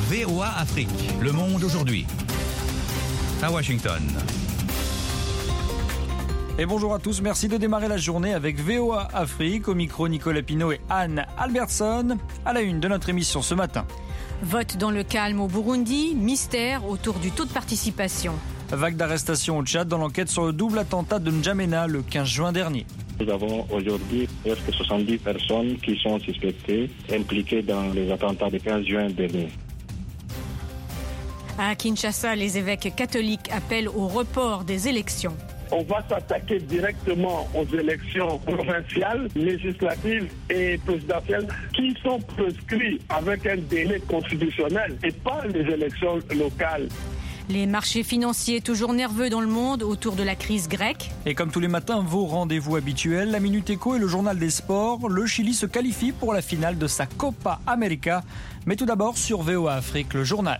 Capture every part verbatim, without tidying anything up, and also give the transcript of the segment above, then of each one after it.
V O A Afrique, le monde aujourd'hui. À Washington. Et bonjour à tous, merci de démarrer la journée avec V O A Afrique. Au micro, Nicolas Pinault et Anne Albertson. À la une de notre émission ce matin. Vote dans le calme au Burundi, mystère autour du taux de participation. Vague d'arrestations au Tchad dans l'enquête sur le double attentat de N'Djamena le quinze juin dernier. Nous avons aujourd'hui presque soixante-dix personnes qui sont suspectées, impliquées dans les attentats du quinze juin dernier. À Kinshasa, les évêques catholiques appellent au report des élections. On va s'attaquer directement aux élections provinciales, législatives et présidentielles qui sont prescrites avec un délai constitutionnel et pas les élections locales. Les marchés financiers toujours nerveux dans le monde autour de la crise grecque. Et comme tous les matins, vos rendez-vous habituels, la Minute Éco et le journal des sports. Le Chili se qualifie pour la finale de sa Copa América. Mais tout d'abord sur V O A Afrique, le journal.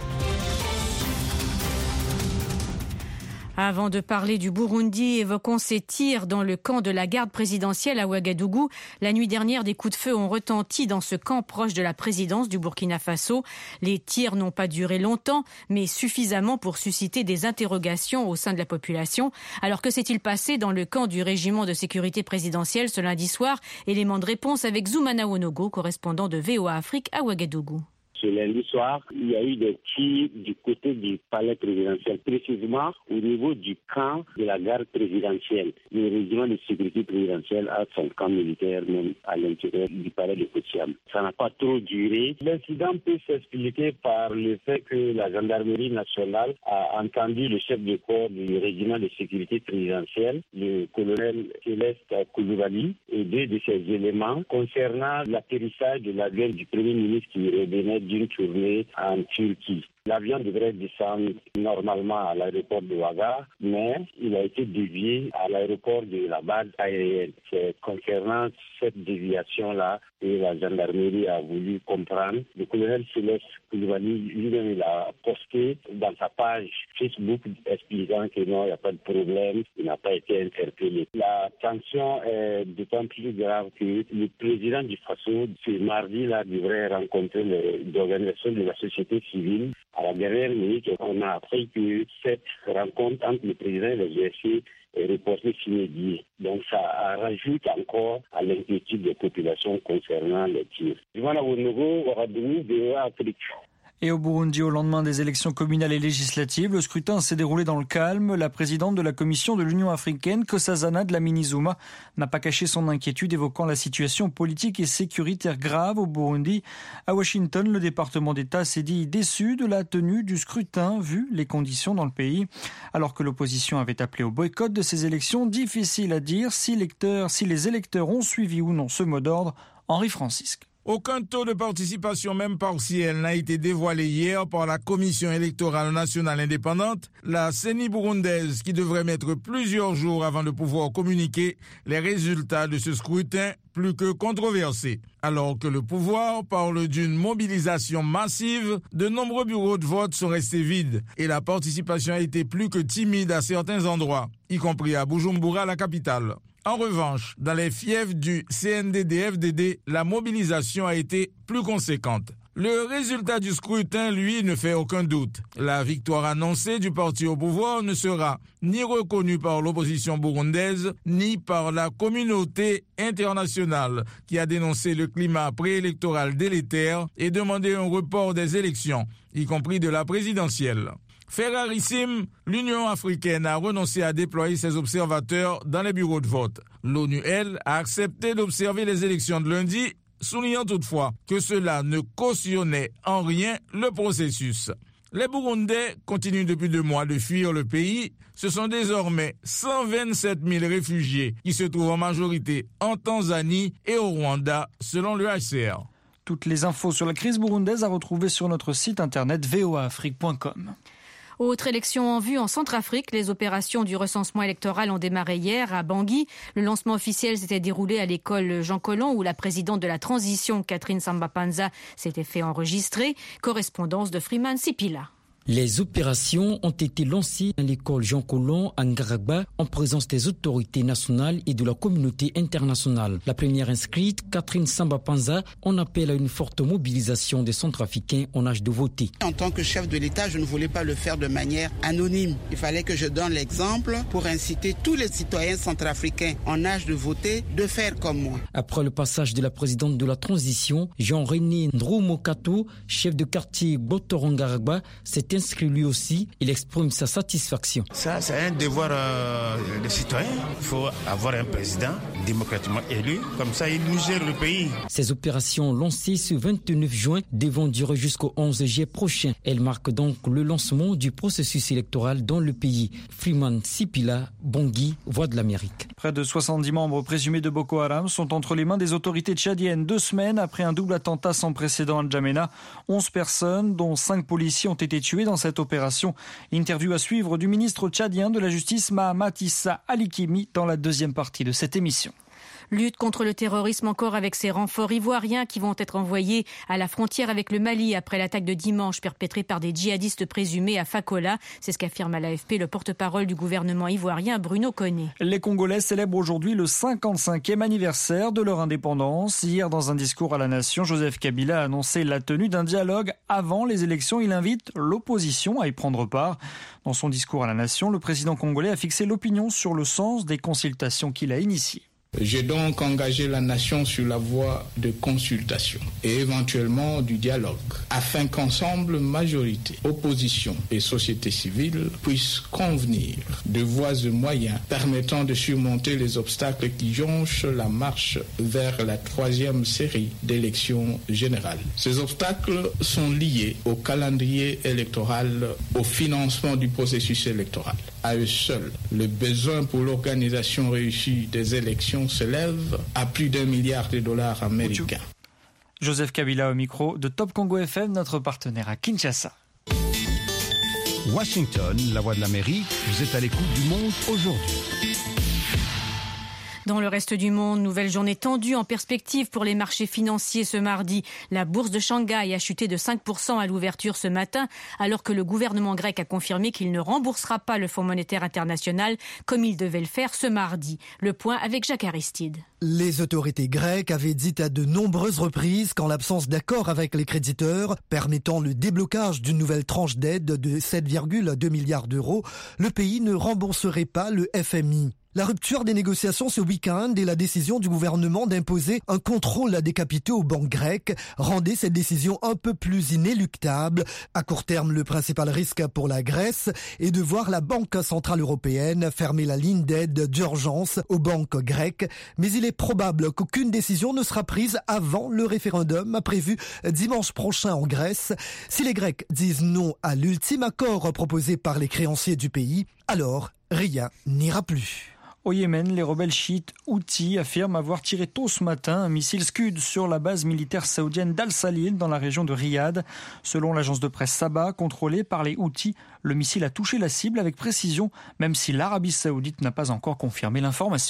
Avant de parler du Burundi, évoquons ces tirs dans le camp de la garde présidentielle à Ouagadougou. La nuit dernière, des coups de feu ont retenti dans ce camp proche de la présidence du Burkina Faso. Les tirs n'ont pas duré longtemps, mais suffisamment pour susciter des interrogations au sein de la population. Alors que s'est-il passé dans le camp du régiment de sécurité présidentielle ce lundi soir? Élément de réponse avec Zoumana Wonogo, correspondant de V O A Afrique à Ouagadougou. Ce lundi soir, il y a eu des tirs du côté du palais présidentiel, précisément au niveau du camp de la garde présidentielle. Le régiment de sécurité présidentielle a son camp militaire même à l'intérieur du palais de Kotiam. Ça n'a pas trop duré. L'incident peut s'expliquer par le fait que la gendarmerie nationale a entendu le chef de corps du régiment de sécurité présidentielle, le colonel Céleste Koulibaly, et deux de ses éléments concernant l'atterrissage de l'avion du Premier ministre qui revenait d'une tournée en Turquie. L'avion devrait descendre normalement à l'aéroport de Ouaga, mais il a été dévié à l'aéroport de la base aérienne. C'est concernant cette déviation-là que la gendarmerie a voulu comprendre. Le colonel Céleste Koulibaly lui-même il a posté dans sa page Facebook expliquant que non, il n'y a pas de problème, il n'a pas été interpellé. La tension est d'autant plus grave que le président du Faso, ce mardi-là, devrait rencontrer les organisations de la société civile. À la dernière minute, on a appris que cette rencontre entre le président et le G S C est reportée sine die. Donc ça rajoute encore à l'inquiétude des populations concernant les tirs. Voilà au nouveau Ouagadougou de l'Afrique. Et au Burundi, au lendemain des élections communales et législatives, le scrutin s'est déroulé dans le calme. La présidente de la commission de l'Union africaine, Nkosazana Dlamini-Zuma, n'a pas caché son inquiétude, évoquant la situation politique et sécuritaire grave au Burundi. À Washington, le département d'État s'est dit déçu de la tenue du scrutin, vu les conditions dans le pays. Alors que l'opposition avait appelé au boycott de ces élections, difficile à dire si, lecteurs, si les électeurs ont suivi ou non ce mot d'ordre. Henri Francisque. Aucun taux de participation, même partiel, n'a été dévoilé hier par la Commission électorale nationale indépendante, la C E N I burundaise, qui devrait mettre plusieurs jours avant de pouvoir communiquer les résultats de ce scrutin plus que controversé. Alors que le pouvoir parle d'une mobilisation massive, de nombreux bureaux de vote sont restés vides et la participation a été plus que timide à certains endroits, y compris à Bujumbura, la capitale. En revanche, dans les fiefs du C N D D F D D, la mobilisation a été plus conséquente. Le résultat du scrutin, lui, ne fait aucun doute. La victoire annoncée du parti au pouvoir ne sera ni reconnue par l'opposition burundaise, ni par la communauté internationale, qui a dénoncé le climat préélectoral délétère et demandé un report des élections, y compris de la présidentielle. Fait rarissime, l'Union africaine a renoncé à déployer ses observateurs dans les bureaux de vote. L'ONU, elle, a accepté d'observer les élections de lundi, soulignant toutefois que cela ne cautionnait en rien le processus. Les Burundais continuent depuis deux mois de fuir le pays. Ce sont désormais cent vingt-sept mille réfugiés qui se trouvent en majorité en Tanzanie et au Rwanda, selon le H C R. Toutes les infos sur la crise burundaise à retrouver sur notre site internet v o a afrique point com. Autre élection en vue en Centrafrique, les opérations du recensement électoral ont démarré hier à Bangui. Le lancement officiel s'était déroulé à l'école Jean Collomb où la présidente de la transition, Catherine Samba-Panza, s'était fait enregistrer. Correspondance de Freeman Sipila. Les opérations ont été lancées à l'école Jean Collomb à Ngaragba en présence des autorités nationales et de la communauté internationale. La première inscrite, Catherine Samba Panza, en appelle à une forte mobilisation des Centrafricains en âge de voter. En tant que chef de l'État, je ne voulais pas le faire de manière anonyme. Il fallait que je donne l'exemple pour inciter tous les citoyens centrafricains en âge de voter de faire comme moi. Après le passage de la présidente de la transition, Jean-René Ndroumokato, chef de quartier Botorongaragba, s'est inscrit lui aussi. Il exprime sa satisfaction. Ça, c'est un devoir euh, des citoyens. Il faut avoir un président démocratiquement élu. Comme ça, il nous gère le pays. Ces opérations lancées ce vingt-neuf juin devront durer jusqu'au onze juillet prochain. Elles marquent donc le lancement du processus électoral dans le pays. Freeman Sipila, Bangui, Voix de l'Amérique. Près de soixante-dix membres présumés de Boko Haram sont entre les mains des autorités tchadiennes. Deux semaines après un double attentat sans précédent à N'Djamena, onze personnes, dont cinq policiers, ont été tuées dans cette opération. Interview à suivre du ministre tchadien de la Justice Mahamat Issa Alikimi dans la deuxième partie de cette émission. Lutte contre le terrorisme encore avec ces renforts ivoiriens qui vont être envoyés à la frontière avec le Mali après l'attaque de dimanche perpétrée par des djihadistes présumés à Fakola. C'est ce qu'affirme à l'A F P le porte-parole du gouvernement ivoirien Bruno Koné. Les Congolais célèbrent aujourd'hui le cinquante-cinquième anniversaire de leur indépendance. Hier, dans un discours à la nation, Joseph Kabila a annoncé la tenue d'un dialogue avant les élections. Il invite l'opposition à y prendre part. Dans son discours à la nation, le président congolais a fixé l'opinion sur le sens des consultations qu'il a initiées. J'ai donc engagé la nation sur la voie de consultation et éventuellement du dialogue, afin qu'ensemble, majorité, opposition et société civile puissent convenir de voies et moyens permettant de surmonter les obstacles qui jonchent la marche vers la troisième série d'élections générales. Ces obstacles sont liés au calendrier électoral, au financement du processus électoral. À eux seuls, le besoin pour l'organisation réussie des élections s'élève à plus d'un milliard de dollars américains. Joseph Kabila au micro de Top Congo F M, notre partenaire à Kinshasa. Washington, la voix de l'Amérique, vous êtes à l'écoute du monde aujourd'hui. Dans le reste du monde, nouvelle journée tendue en perspective pour les marchés financiers ce mardi. La bourse de Shanghai a chuté de cinq pour cent à l'ouverture ce matin, alors que le gouvernement grec a confirmé qu'il ne remboursera pas le Fonds monétaire international comme il devait le faire ce mardi. Le point avec Jacques Aristide. Les autorités grecques avaient dit à de nombreuses reprises qu'en l'absence d'accord avec les créditeurs permettant le déblocage d'une nouvelle tranche d'aide de sept virgule deux milliards d'euros, le pays ne rembourserait pas le F M I. La rupture des négociations ce week-end et la décision du gouvernement d'imposer un contrôle des capitaux aux banques grecques rendaient cette décision un peu plus inéluctable. À court terme, le principal risque pour la Grèce est de voir la Banque centrale européenne fermer la ligne d'aide d'urgence aux banques grecques. Mais il est probable qu'aucune décision ne sera prise avant le référendum prévu dimanche prochain en Grèce. Si les Grecs disent non à l'ultime accord proposé par les créanciers du pays, alors rien n'ira plus. Au Yémen, les rebelles chiites Houthis affirment avoir tiré tôt ce matin un missile Scud sur la base militaire saoudienne d'Al-Salil dans la région de Riyad. Selon l'agence de presse Sabah, contrôlée par les Houthis, le missile a touché la cible avec précision, même si l'Arabie saoudite n'a pas encore confirmé l'information.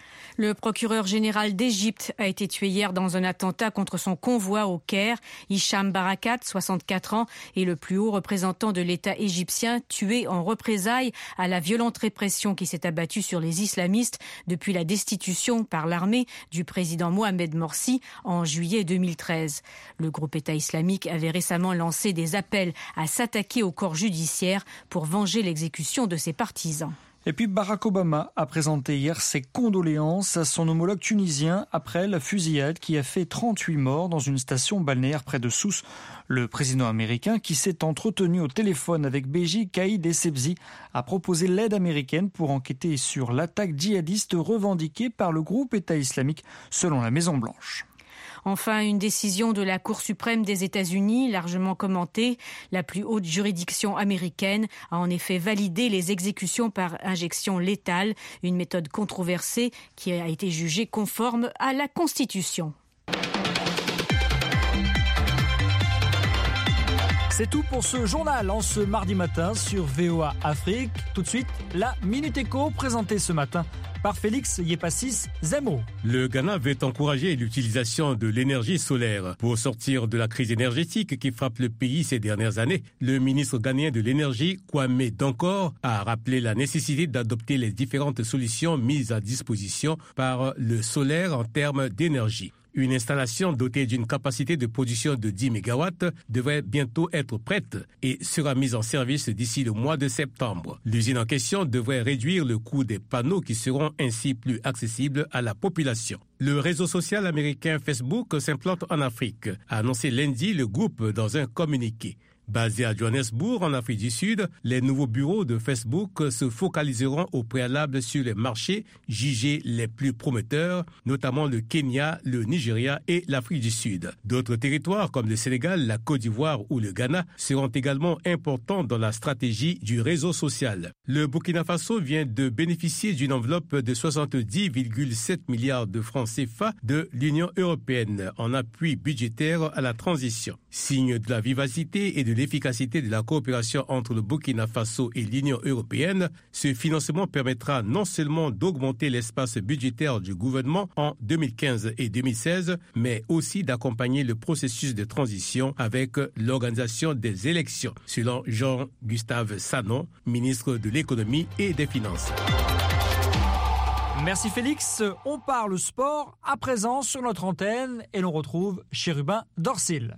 Le procureur général d'Égypte a été tué hier dans un attentat contre son convoi au Caire. Hicham Barakat, soixante-quatre ans, est le plus haut représentant de l'État égyptien, tué en représailles à la violente répression qui s'est abattue sur les islamistes depuis la destitution par l'armée du président Mohamed Morsi en juillet deux mille treize. Le groupe État islamique avait récemment lancé des appels à s'attaquer au corps judiciaire pour venger l'exécution de ses partisans. Et puis Barack Obama a présenté hier ses condoléances à son homologue tunisien après la fusillade qui a fait trente-huit morts dans une station balnéaire près de Sousse. Le président américain, qui s'est entretenu au téléphone avec Béji Caïd Essebsi, a proposé l'aide américaine pour enquêter sur l'attaque djihadiste revendiquée par le groupe État islamique selon la Maison-Blanche. Enfin, une décision de la Cour suprême des États-Unis, largement commentée. La plus haute juridiction américaine a en effet validé les exécutions par injection létale, une méthode controversée qui a été jugée conforme à la Constitution. C'est tout pour ce journal en ce mardi matin sur V O A Afrique. Tout de suite, la Minute Éco présentée ce matin par Félix Yepassis Zemo. Le Ghana veut encourager l'utilisation de l'énergie solaire pour sortir de la crise énergétique qui frappe le pays ces dernières années. Le ministre ghanéen de l'énergie, Kwame Dankor, a rappelé la nécessité d'adopter les différentes solutions mises à disposition par le solaire en termes d'énergie. Une installation dotée d'une capacité de production de dix mégawatts devrait bientôt être prête et sera mise en service d'ici le mois de septembre. L'usine en question devrait réduire le coût des panneaux qui seront ainsi plus accessibles à la population. Le réseau social américain Facebook s'implante en Afrique, a annoncé lundi le groupe dans un communiqué. Basé à Johannesburg, en Afrique du Sud, les nouveaux bureaux de Facebook se focaliseront au préalable sur les marchés jugés les plus prometteurs, notamment le Kenya, le Nigeria et l'Afrique du Sud. D'autres territoires comme le Sénégal, la Côte d'Ivoire ou le Ghana seront également importants dans la stratégie du réseau social. Le Burkina Faso vient de bénéficier d'une enveloppe de soixante-dix virgule sept milliards de francs C F A de l'Union européenne en appui budgétaire à la transition. Signe de la vivacité et de l'efficacité de la coopération entre le Burkina Faso et l'Union européenne, ce financement permettra non seulement d'augmenter l'espace budgétaire du gouvernement en deux mille quinze et deux mille seize, mais aussi d'accompagner le processus de transition avec l'organisation des élections, selon Jean-Gustave Sanon, ministre de l'économie et des finances. Merci Félix. On parle sport à présent sur notre antenne et l'on retrouve Chérubin Dorsil.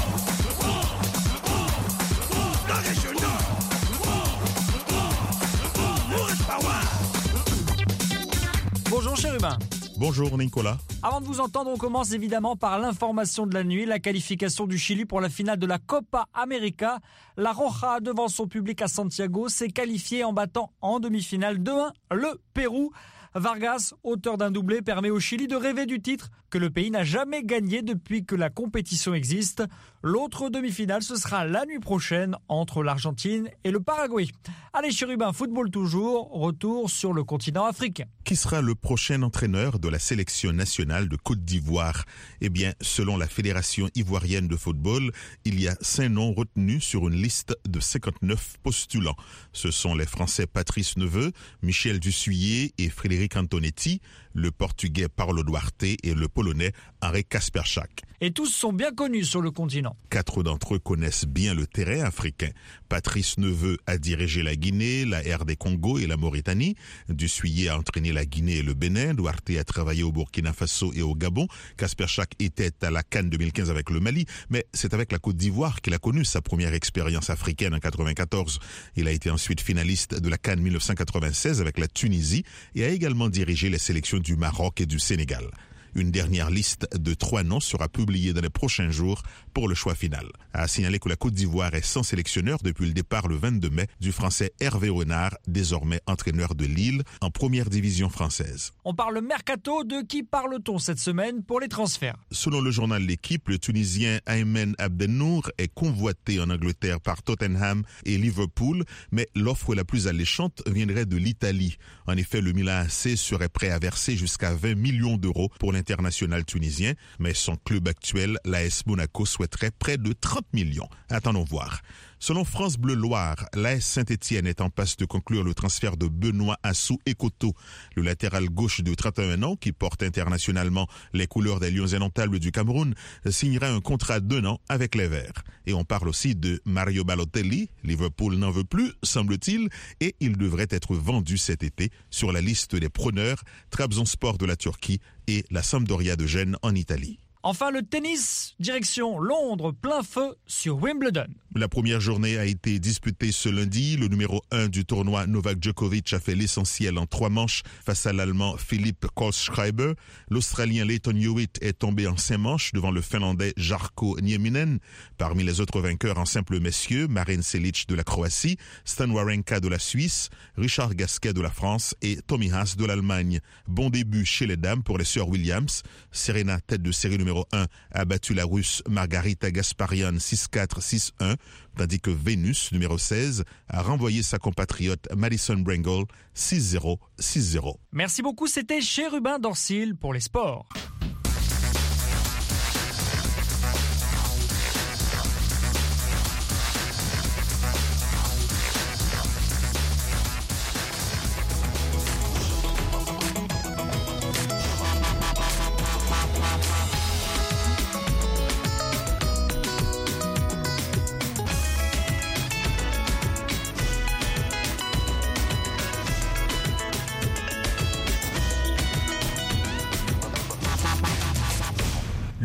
Bonjour Chérubin. Bonjour Nicolas. Avant de vous entendre, on commence évidemment par l'information de la nuit, la qualification du Chili pour la finale de la Copa América. La Roja, devant son public à Santiago, s'est qualifiée en battant en demi-finale deux un le Pérou. Vargas, auteur d'un doublé, permet au Chili de rêver du titre que le pays n'a jamais gagné depuis que la compétition existe. L'autre demi-finale, ce sera la nuit prochaine entre l'Argentine et le Paraguay. Allez, Chérubin, football toujours, retour sur le continent africain. Qui sera le prochain entraîneur de la sélection nationale de Côte d'Ivoire? Eh bien, selon la Fédération ivoirienne de football, il y a cinq noms retenus sur une liste de cinquante-neuf postulants. Ce sont les Français Patrice Neveu, Michel Dussuyer et Frédéric Antonetti, le Portugais Paulo Duarte et le Polonais Henri Kasperczak. Et tous sont bien connus sur le continent. Quatre d'entre eux connaissent bien le terrain africain. Patrice Neveu a dirigé la Guinée, la R D Congo et la Mauritanie. Dussuyer a entraîné la Guinée et le Bénin. Duarte a travaillé au Burkina Faso et au Gabon. Kasperczak était à la CAN deux mille quinze avec le Mali, mais c'est avec la Côte d'Ivoire qu'il a connu sa première expérience africaine en quatre-vingt-quatorze. Il a été ensuite finaliste de la CAN mille neuf cent quatre-vingt-seize avec la Tunisie et a également dirigé les sélections du Maroc et du Sénégal. Une dernière liste de trois noms sera publiée dans les prochains jours pour le choix final. À signaler que la Côte d'Ivoire est sans sélectionneur depuis le départ le vingt-deux mai du Français Hervé Renard, désormais entraîneur de Lille en première division française. On parle mercato, de qui parle-t-on cette semaine pour les transferts? Selon le journal L'Équipe, le Tunisien Aymen Abdennour est convoité en Angleterre par Tottenham et Liverpool, mais l'offre la plus alléchante viendrait de l'Italie. En effet, le Milan A C serait prêt à verser jusqu'à vingt millions d'euros pour l'international tunisien, mais son club actuel, l'A S Monaco, souhaiterait près de trente millions. Attendons voir. Selon France Bleu Loire, l'A S Saint-Étienne est en passe de conclure le transfert de Benoît Assou Ekoto, le latéral gauche de trente et un ans qui porte internationalement les couleurs des Lions indomptables du Cameroun, signera un contrat d'un an avec les Verts. Et on parle aussi de Mario Balotelli. Liverpool n'en veut plus, semble-t-il, et il devrait être vendu cet été sur la liste des preneurs Trabzonspor de la Turquie et la Sampdoria de Gênes en Italie. Enfin, le tennis, direction Londres, plein feu sur Wimbledon. La première journée a été disputée ce lundi. Le numéro un du tournoi, Novak Djokovic, a fait l'essentiel en trois manches face à l'Allemand Philippe Kohlschreiber. L'Australien Lleyton Hewitt est tombé en cinq manches devant le Finlandais Jarkko Nieminen. Parmi les autres vainqueurs en simple messieurs, Marin Cilic de la Croatie, Stan Wawrinka de la Suisse, Richard Gasquet de la France et Tommy Haas de l'Allemagne. Bon début chez les dames pour les sœurs Williams. Serena, tête de série numéro un, a battu la Russe Margarita Gasparian six quatre six un, tandis que Vénus, numéro seize, a renvoyé sa compatriote Madison Brengle six zéro six zéro. Merci beaucoup, c'était Chérubin Dorsil pour les sports.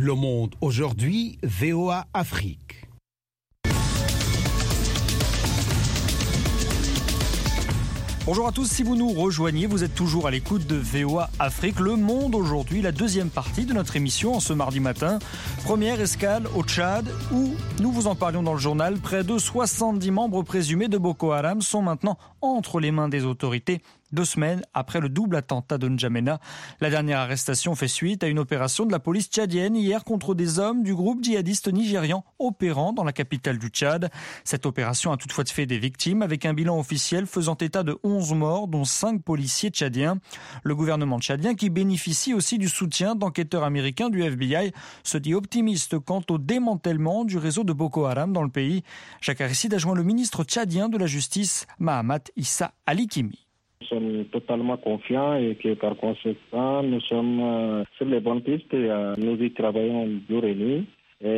Le Monde aujourd'hui, V O A Afrique. Bonjour à tous, si vous nous rejoignez, vous êtes toujours à l'écoute de V O A Afrique. Le Monde aujourd'hui, la deuxième partie de notre émission en ce mardi matin. Première escale au Tchad où, nous vous en parlions dans le journal, près de soixante-dix membres présumés de Boko Haram sont maintenant entre les mains des autorités. Deux semaines après le double attentat de N'Djamena. La dernière arrestation fait suite à une opération de la police tchadienne hier contre des hommes du groupe djihadiste nigérian opérant dans la capitale du Tchad. Cette opération a toutefois fait des victimes avec un bilan officiel faisant état de onze morts, dont cinq policiers tchadiens. Le gouvernement tchadien, qui bénéficie aussi du soutien d'enquêteurs américains du F B I, se dit optimiste quant au démantèlement du réseau de Boko Haram dans le pays. Jacques Aristide a joint le ministre tchadien de la Justice, Mahamat Issa Alikimi. Nous sommes totalement confiants et que par conséquent, nous sommes euh, sur les bonnes pistes et euh, nous y travaillons jour et nuit.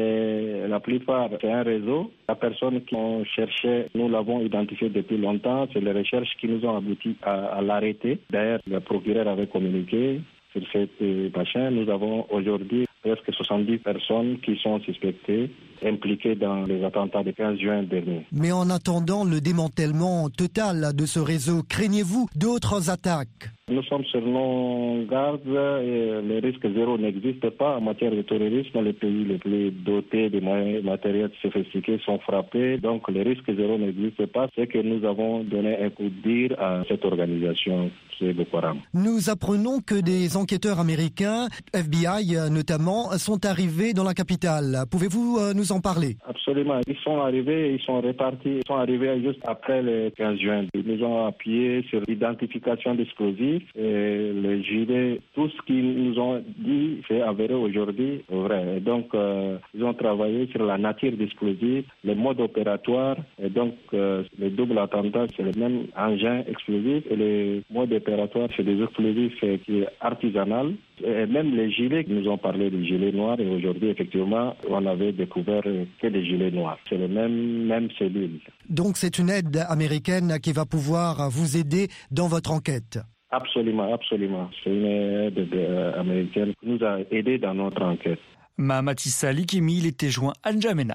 Et la plupart, c'est un réseau. La personne qu'on cherchait, nous l'avons identifié depuis longtemps. C'est les recherches qui nous ont abouti à, à l'arrêter. D'ailleurs, le procureur avait communiqué sur cette machin. Nous avons aujourd'hui presque soixante-dix personnes qui sont suspectées, impliquées dans les attentats du quinze juin dernier. Mais en attendant le démantèlement total de ce réseau, craignez-vous d'autres attaques ? Nous sommes sur nos gardes et le risque zéro n'existe pas en matière de terrorisme. Les pays les plus dotés de moyens matériels sophistiqués sont frappés. Donc le risque zéro n'existe pas. C'est que nous avons donné un coup de dire à cette organisation qui est Boko Haram. Nous apprenons que des enquêteurs américains, F B I notamment, sont arrivés dans la capitale. Pouvez-vous nous en parler ? Absolument. Ils sont arrivés, ils sont répartis. Ils sont arrivés juste après le quinze juin. Ils nous ont appuyé sur l'identification d'explosifs. Et les gilets, tout ce qu'ils nous ont dit, c'est avéré aujourd'hui vrai. Et donc, euh, ils ont travaillé sur la nature d'explosifs, le mode opératoire. Et donc, euh, le double attentat, c'est le même engin explosif. Et le mode opératoire, c'est des explosifs euh, qui est artisanal. Et même les gilets, nous ont parlé des gilets noirs. Et aujourd'hui, effectivement, on avait découvert que des gilets noirs. C'est le même, même cellule. Donc, c'est une aide américaine qui va pouvoir vous aider dans votre enquête. Absolument, absolument. C'est une aide euh, américaine qui nous a aidés dans notre enquête. Mahamat Issa Alikimi, il était joint à N'Djamena.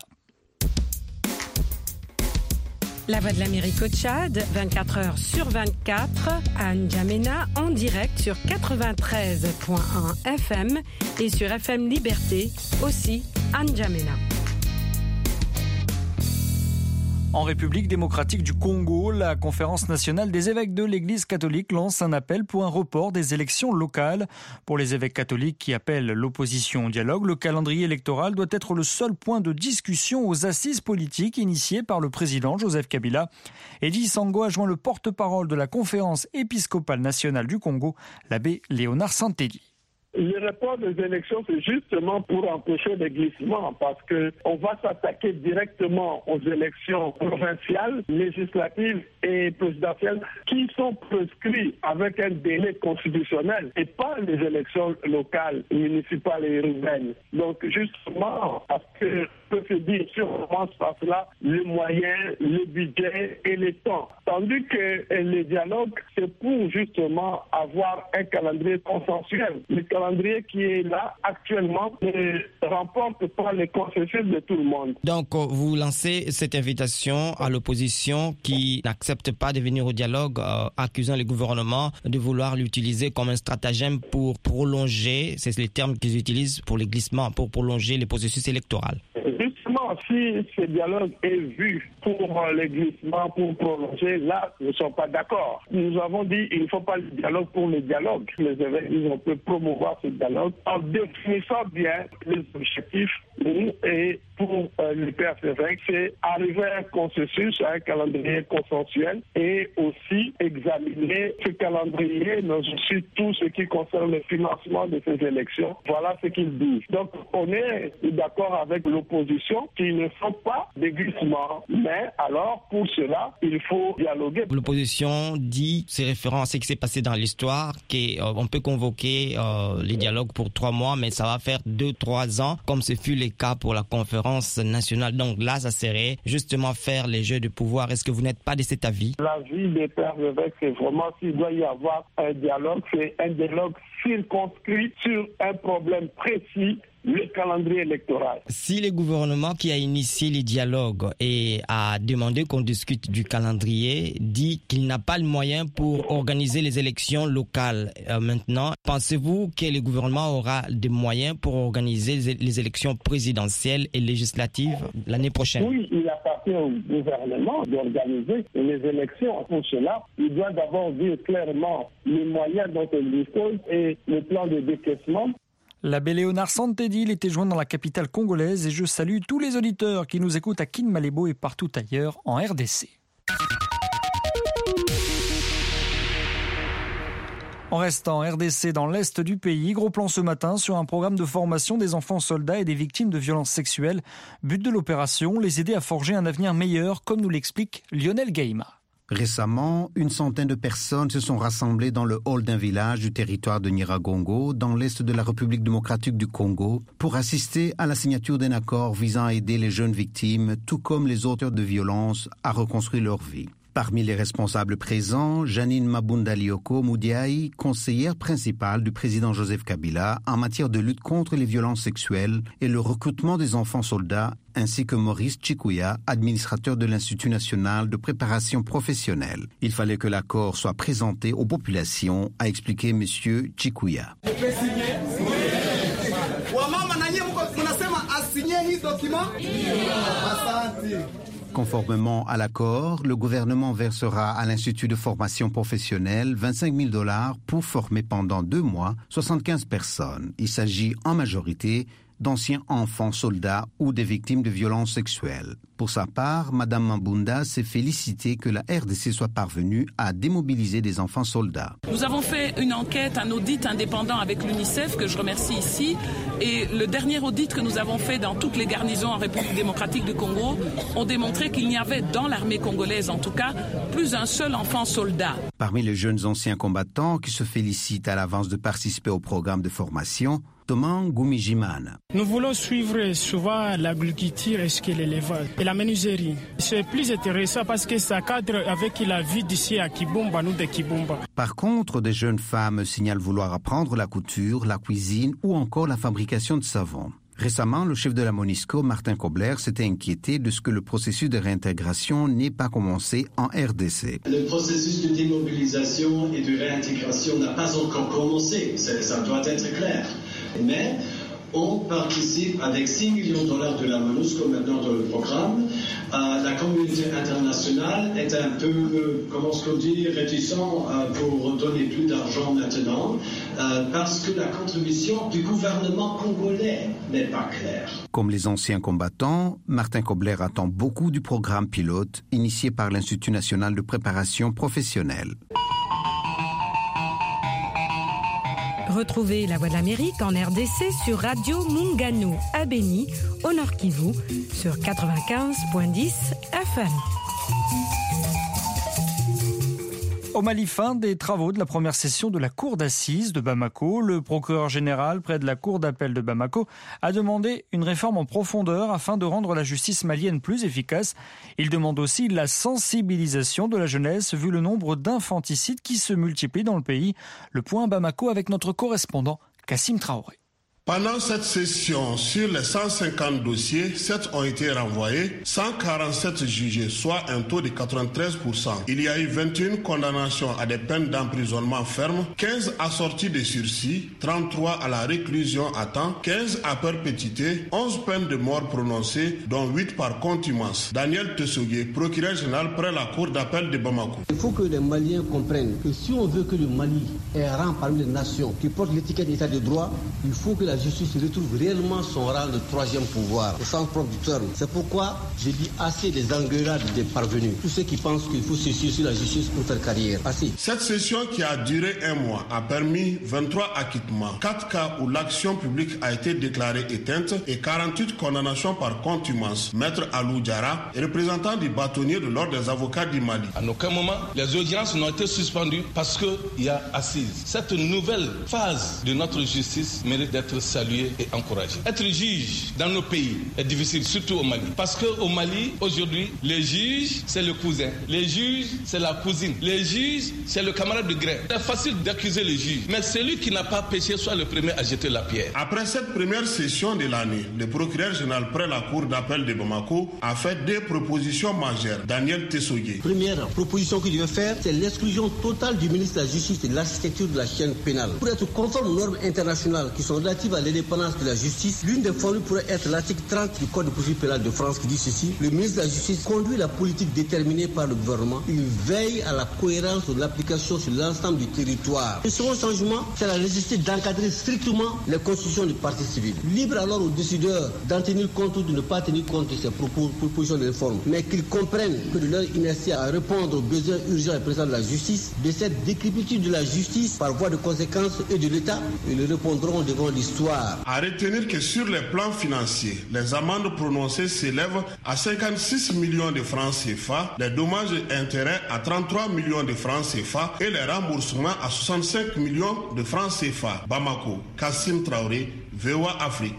La Voix de l'Amérique au Tchad, vingt-quatre heures sur vingt-quatre, à N'Djamena, en direct sur quatre-vingt-treize virgule un F M et sur F M Liberté, aussi à N'Djamena. En République démocratique du Congo, la Conférence nationale des évêques de l'Église catholique lance un appel pour un report des élections locales. Pour les évêques catholiques qui appellent l'opposition au dialogue, le calendrier électoral doit être le seul point de discussion aux assises politiques initiées par le président Joseph Kabila. Eddie Sango a joint le porte-parole de la Conférence épiscopale nationale du Congo, l'abbé Léonard Santelli. Le report des élections, c'est justement pour empêcher les glissements, parce qu'on va s'attaquer directement aux élections provinciales, législatives et présidentielles qui sont prescrites avec un délai constitutionnel et pas les élections locales, municipales et urbaines. Donc justement, parce que peut se dire sur comment se passe là, le moyen, le budget et le temps. Tandis que le dialogue, c'est pour justement avoir un calendrier consensuel. Le calendrier qui est là actuellement ne remporte pas le consensus de tout le monde. Donc vous lancez cette invitation à l'opposition qui n'accepte pas de venir au dialogue, euh, accusant le gouvernement de vouloir l'utiliser comme un stratagème pour prolonger, c'est les termes qu'ils utilisent pour les glissements, pour prolonger le processus électoral. Justement, si ce dialogue est vu pour les glissements, pour prolonger, là, nous ne sommes pas d'accord. Nous avons dit qu'il ne faut pas le dialogue pour le dialogue. Les évêques disent qu'on peut promouvoir ce dialogue en définissant bien les objectifs. Et pour euh, les pères évêques, c'est arriver à un consensus, à un calendrier consensuel et aussi examiner ce calendrier, mais aussi tout ce qui concerne le financement de ces élections. Voilà ce qu'ils disent. Donc, on est d'accord avec l'opposition qu'il ne faut pas de glissement, mais alors, pour cela, il faut dialoguer. L'opposition dit, c'est référent à ce qui s'est passé dans l'histoire, qu'on euh, peut convoquer euh, les dialogues pour trois mois, mais ça va faire deux, trois ans, comme ce fut le cas pour la conférence nationale. Donc là, ça serait justement faire les jeux de pouvoir. Est-ce que vous n'êtes pas de cet avis? L'avis des pères évêques, c'est vraiment s'il doit y avoir un dialogue, c'est un dialogue circonscrit sur un problème précis le calendrier électoral. Si le gouvernement qui a initié les dialogues et a demandé qu'on discute du calendrier dit qu'il n'a pas le moyen pour organiser les élections locales euh, maintenant, pensez-vous que le gouvernement aura des moyens pour organiser les, les élections présidentielles et législatives l'année prochaine? Oui, il appartient au gouvernement d'organiser les élections. Pour cela, il doit d'abord dire clairement les moyens dont il dispose et le plan de décaissement. L'abbé Léonard Santedil était joint dans la capitale congolaise et je salue tous les auditeurs qui nous écoutent à Kinmalebo et partout ailleurs en R D C. On reste en R D C dans l'est du pays. Gros plan ce matin sur un programme de formation des enfants soldats et des victimes de violences sexuelles. But de l'opération, les aider à forger un avenir meilleur, comme nous l'explique Lionel Gaïma. Récemment, une centaine de personnes se sont rassemblées dans le hall d'un village du territoire de Nyiragongo, dans l'est de la République démocratique du Congo, pour assister à la signature d'un accord visant à aider les jeunes victimes, tout comme les auteurs de violences, à reconstruire leur vie. Parmi les responsables présents, Janine Mabunda Lioko Moudiaï, conseillère principale du président Joseph Kabila en matière de lutte contre les violences sexuelles et le recrutement des enfants soldats, ainsi que Maurice Chikuya, administrateur de l'Institut national de préparation professionnelle. Il fallait que l'accord soit présenté aux populations, a expliqué M. Chikuya. Conformément à l'accord, le gouvernement versera à l'Institut de formation professionnelle vingt-cinq mille dollars pour former pendant deux mois soixante-quinze personnes. Il s'agit en majorité d'anciens enfants soldats ou des victimes de violences sexuelles. Pour sa part, Mme Mabunda s'est félicitée que la R D C soit parvenue à démobiliser des enfants soldats. Nous avons fait une enquête, un audit indépendant avec l'UNICEF, que je remercie ici, et le dernier audit que nous avons fait dans toutes les garnisons en République démocratique du Congo ont démontré qu'il n'y avait dans l'armée congolaise, en tout cas, plus un seul enfant soldat. Parmi les jeunes anciens combattants qui se félicitent à l'avance de participer au programme de formation, Thomas Goumijimana. Nous voulons suivre souvent l'agriculture et l'élevage et la menuiserie. C'est plus intéressant parce que ça cadre avec la vie d'ici à Kibumba, nous de Kibumba. Par contre, des jeunes femmes signalent vouloir apprendre la couture, la cuisine ou encore la fabrication de savon. Récemment, le chef de la MONUSCO, Martin Kobler, s'était inquiété de ce que le processus de réintégration n'ait pas commencé en R D C. Le processus de démobilisation et de réintégration n'a pas encore commencé, ça doit être clair. Mais on participe avec six millions de dollars de la MONUSCO maintenant dans le programme. Euh, la communauté internationale est un peu, euh, comment est-ce qu'on dit, réticent euh, pour donner plus d'argent maintenant euh, parce que la contribution du gouvernement congolais n'est pas claire. Comme les anciens combattants, Martin Kobler attend beaucoup du programme pilote initié par l'Institut national de préparation professionnelle. Retrouvez La Voix de l'Amérique en R D C sur Radio Mungano à Beni, au Nord Kivu, sur quatre-vingt-quinze virgule dix F M. Au Mali, fin des travaux de la première session de la Cour d'assises de Bamako. Le procureur général, près de la Cour d'appel de Bamako, a demandé une réforme en profondeur afin de rendre la justice malienne plus efficace. Il demande aussi la sensibilisation de la jeunesse, vu le nombre d'infanticides qui se multiplient dans le pays. Le point Bamako avec notre correspondant, Kassim Traoré. Pendant cette session, sur les cent cinquante dossiers, sept ont été renvoyés, cent quarante-sept jugés, soit un taux de quatre-vingt-treize pour cent. Il y a eu vingt et une condamnations à des peines d'emprisonnement ferme, quinze assorties de sursis, trente-trois à la réclusion à temps, quinze à perpétuité, onze peines de mort prononcées, dont huit par contumace. Daniel Tessogué, procureur général près la Cour d'appel de Bamako. Il faut que les Maliens comprennent que si on veut que le Mali ait un rang parmi les nations qui portent l'étiquette d'état de droit, il faut que la La justice retrouve réellement son rang de troisième pouvoir, au sens propre du terme. C'est pourquoi je dis assez des engueulades des parvenus. Tous ceux qui pensent qu'il faut se sur la justice pour faire carrière. Assez. Cette session qui a duré un mois a permis vingt-trois acquittements, quatre cas où l'action publique a été déclarée éteinte et quarante-huit condamnations par contumace. Maître Alou Diara, représentant du bâtonnier de l'ordre des avocats du Mali. À aucun moment, les audiences n'ont été suspendues parce qu'il y a assise. Cette nouvelle phase de notre justice mérite d'être saluer et encourager. Être juge dans nos pays est difficile, surtout au Mali. Parce qu'au Mali, aujourd'hui, les juges, c'est le cousin. Les juges, c'est la cousine. Les juges, c'est le camarade de grève. C'est facile d'accuser les juges. Mais celui qui n'a pas péché soit le premier à jeter la pierre. Après cette première session de l'année, le procureur général près la cour d'appel de Bamako a fait deux propositions majeures. Daniel Tessogué. Première proposition qu'il veut faire, c'est l'exclusion totale du ministre de la Justice et de l'architecture de la chaîne pénale. Pour être conforme aux normes internationales qui sont relatives à l'indépendance de la justice, l'une des formules pourrait être l'article trente du Code de procédure pénale de France qui dit ceci: le ministre de la Justice conduit la politique déterminée par le gouvernement. Il veille à la cohérence de l'application sur l'ensemble du territoire. Le second changement, c'est la nécessité d'encadrer strictement les constitutions du parti civil. Libre alors aux décideurs d'en tenir compte ou de ne pas tenir compte de ces propos, propositions de réforme, mais qu'ils comprennent que de leur inertie à répondre aux besoins urgents et présents de la justice, de cette décrépitude de la justice par voie de conséquence et de l'État, ils répondront devant l'histoire. À retenir que sur les plans financiers, les amendes prononcées s'élèvent à cinquante-six millions de francs C F A, les dommages et intérêts à trente-trois millions de francs C F A et les remboursements à soixante-cinq millions de francs C F A. Bamako, Kassim Traoré, V O A Afrique.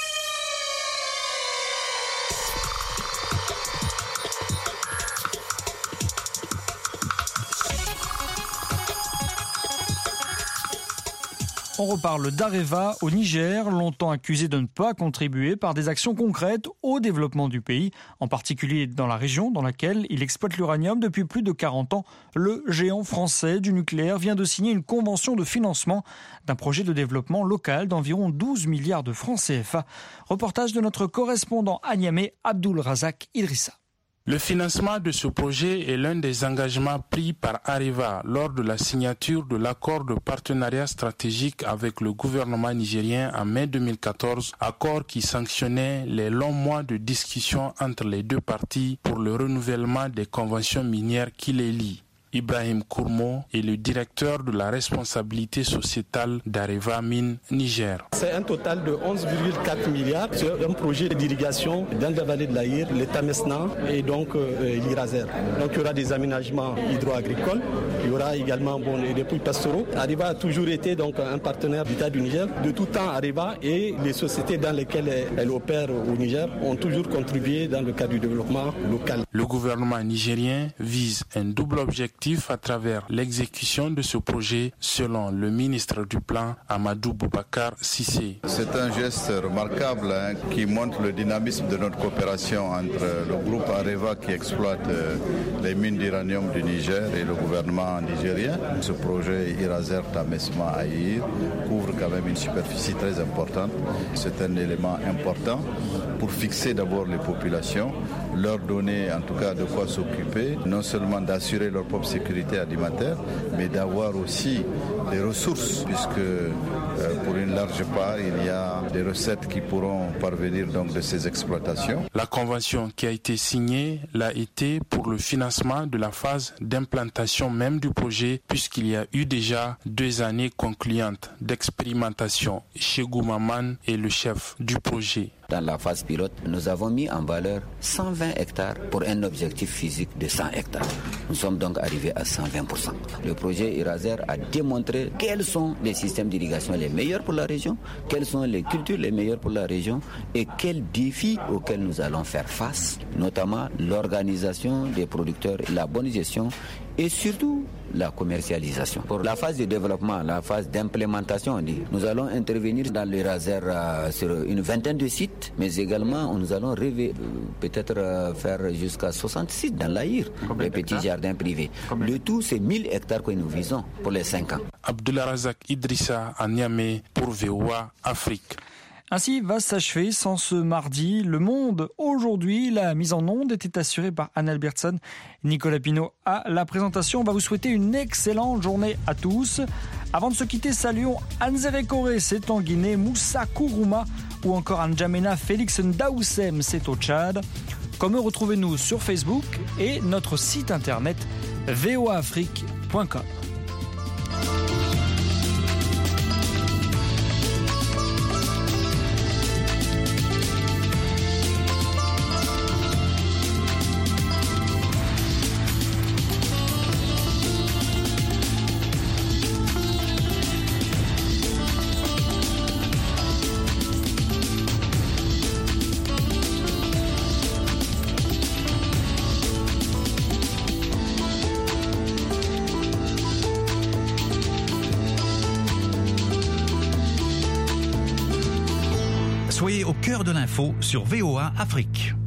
On reparle d'Areva au Niger, longtemps accusé de ne pas contribuer par des actions concrètes au développement du pays, en particulier dans la région dans laquelle il exploite l'uranium depuis plus de quarante ans. Le géant français du nucléaire vient de signer une convention de financement d'un projet de développement local d'environ douze milliards de francs C F A. Reportage de notre correspondant à Niamey, Abdul Razak Idrissa. Le financement de ce projet est l'un des engagements pris par Areva lors de la signature de l'accord de partenariat stratégique avec le gouvernement nigérien en mai deux mille quatorze, accord qui sanctionnait les longs mois de discussions entre les deux parties pour le renouvellement des conventions minières qui les lient. Ibrahim Kourmo est le directeur de la responsabilité sociétale d'Areva Mine Niger. C'est un total de onze virgule quatre milliards sur un projet d'irrigation dans la vallée de l'Aïr, l'État Mesna et donc euh, l'Iraser. Donc il y aura des aménagements hydro-agricoles, il y aura également bon, des puits pastoraux. Areva a toujours été donc un partenaire de l'État du Niger. De tout temps, Areva et les sociétés dans lesquelles elle, elle opère au Niger ont toujours contribué dans le cadre du développement local. Le gouvernement nigérien vise un double objectif à travers l'exécution de ce projet, selon le ministre du Plan, Amadou Boubacar Sissé. C'est un geste remarquable hein, qui montre le dynamisme de notre coopération entre le groupe Areva qui exploite euh, les mines d'uranium du Niger et le gouvernement nigérien. Ce projet Iraser Tamesma Aïr couvre quand même une superficie très importante. C'est un élément important pour fixer d'abord les populations, leur donner en tout cas de quoi s'occuper, non seulement d'assurer leur propre sécurité alimentaire, mais d'avoir aussi des ressources, puisque euh, pour une large part, il y a des recettes qui pourront parvenir donc de ces exploitations. La convention qui a été signée l'a été pour le financement de la phase d'implantation même du projet, puisqu'il y a eu déjà deux années concluantes d'expérimentation. Chegou Maman est le chef du projet. Dans la phase pilote, nous avons mis en valeur cent vingt hectares pour un objectif physique de cent hectares. Nous sommes donc arrivés à cent vingt pour cent. Le projet Iraser a démontré quels sont les systèmes d'irrigation les meilleurs pour la région, quelles sont les cultures les meilleures pour la région et quels défis auxquels nous allons faire face, notamment l'organisation des producteurs, la bonne gestion et surtout la commercialisation. Pour la phase de développement, la phase d'implémentation, on dit, nous allons intervenir dans le Raser euh, sur une vingtaine de sites, mais également nous allons rêver, euh, peut-être euh, faire jusqu'à soixante sites dans l'Aïr, les petits jardins privés. Combien? Le tout, c'est mille hectares que nous visons pour les cinq ans. Abdullah Razak Idrissa à Niamey pour V O A Afrique. Ainsi va s'achever sans ce mardi Le Monde aujourd'hui. La mise en onde était assurée par Anne Albertson. Nicolas Pinault à la présentation. On va vous souhaiter une excellente journée à tous. Avant de se quitter, saluons Anzere Kore, c'est en Guinée, Moussa Kourouma ou encore N'Djamena Félix Ndaoussem, c'est au Tchad. Comme eux, retrouvez-nous sur Facebook et notre site internet v o a afrique point com. Restez au cœur de l'info sur V O A Afrique.